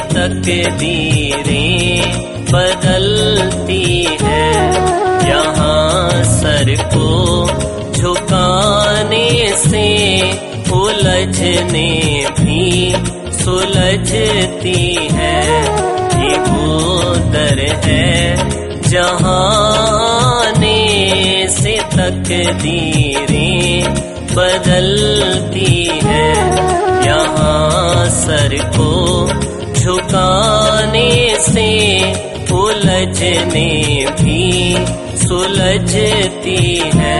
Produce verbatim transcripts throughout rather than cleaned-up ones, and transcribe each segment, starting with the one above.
तकदीरें बदलती है। यहाँ सर को झुकाने से उलझने भी सुलझती है। ये वो दर है जहाँ आने से तकदीरें बदलती है। यहाँ सर को झुकाने से उलझने भी सुलझती है।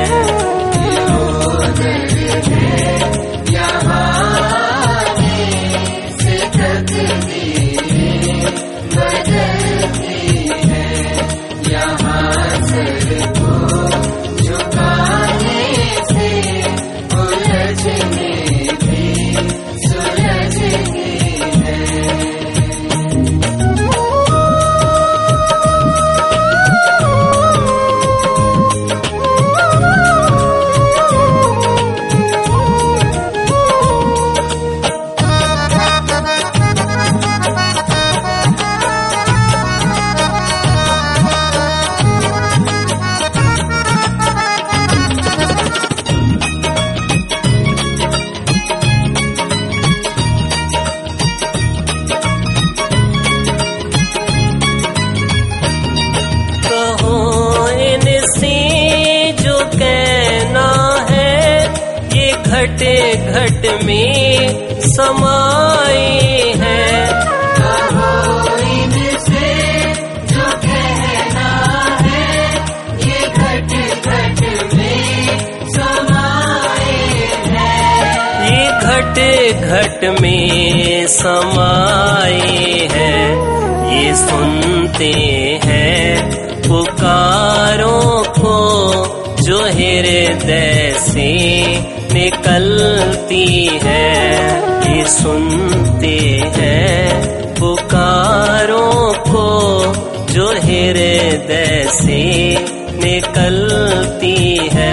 घट घट में समाए हैं। इनसे जो कहना है ये घट घट में समाए हैं। ये घट घट में समाए हैं। ये सुनते हैं पुकारों को जो हृदय से निकलती है। ये सुनते हैं पुकारों को जो हृदय से निकलती है।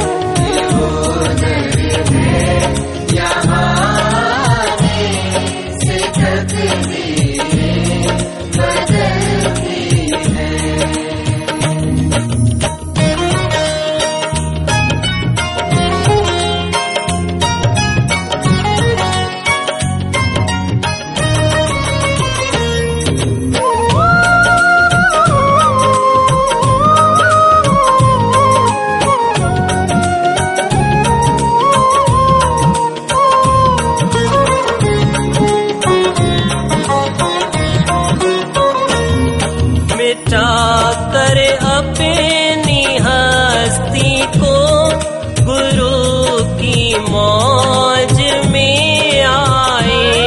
कर अपनी हस्ती को गुरु की मौज में आए।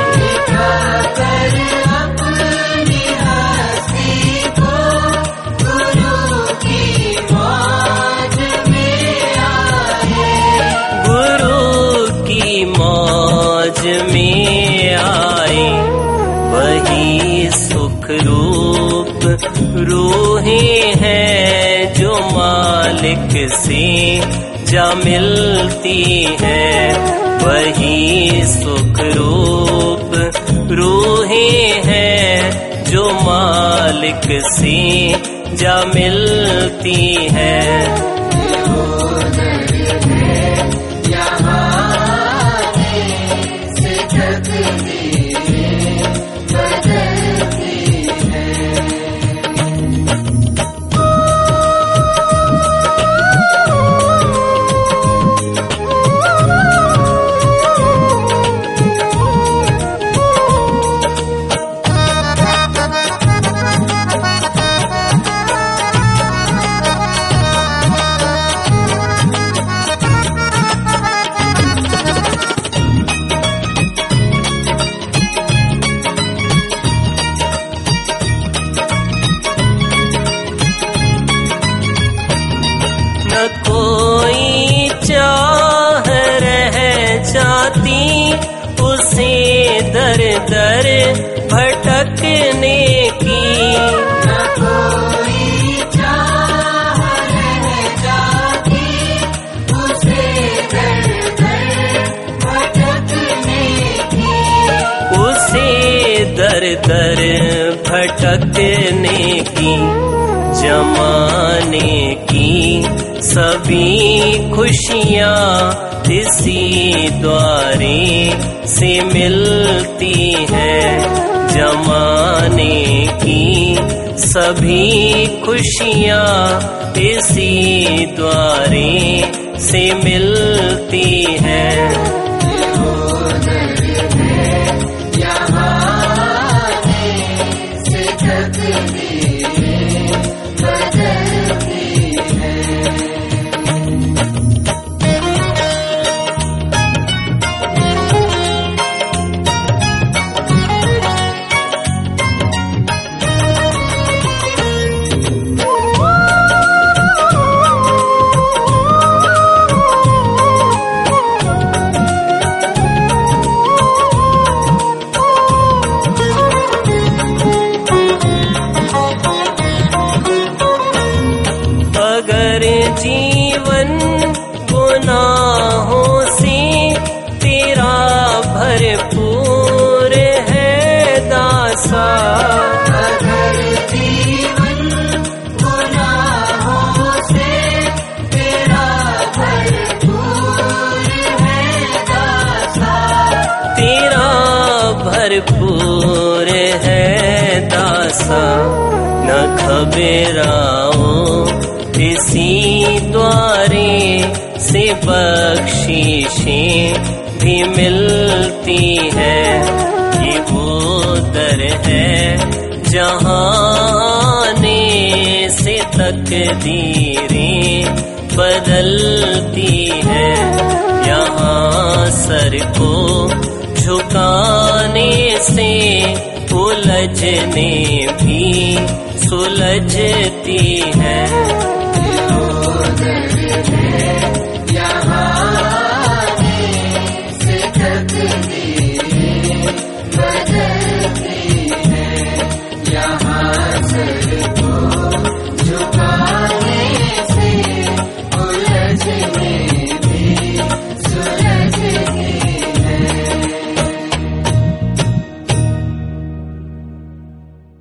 कर अपनी हस्ती को गुरु की मौज में आए। गुरु की मौज में आए। वही सुख रूप रूहें हैं जो मालिक से जा मिलती हैं। वही सुख रूप रूहें हैं जो मालिक से जा मिलती हैं। कोई चाह रह जाती उसे दर दर भटकने की। न कोई चाह रह जाती उसे दर दर भटकने की। उसे दर दर दर भटकने की, जमाने की सभी खुशियाँ इसी द्वारे से मिलती हैं। जमाने की सभी खुशियाँ इसी द्वारे से मिलती हैं। जीवन गुनाहों से तेरा भरपूर है दासा, अगर जीवन गुनाहों से तेरा भरपूर है दासा, तेरा भरपूर है दासा। न घबराओ इसी द्वारे से बख्शिशें भी मिलती है। ये वो दर है जहाँ आने से तकदीरें बदलती है। यहाँ सर को झुकाने से उलझने भी सुलझती है। यहाँ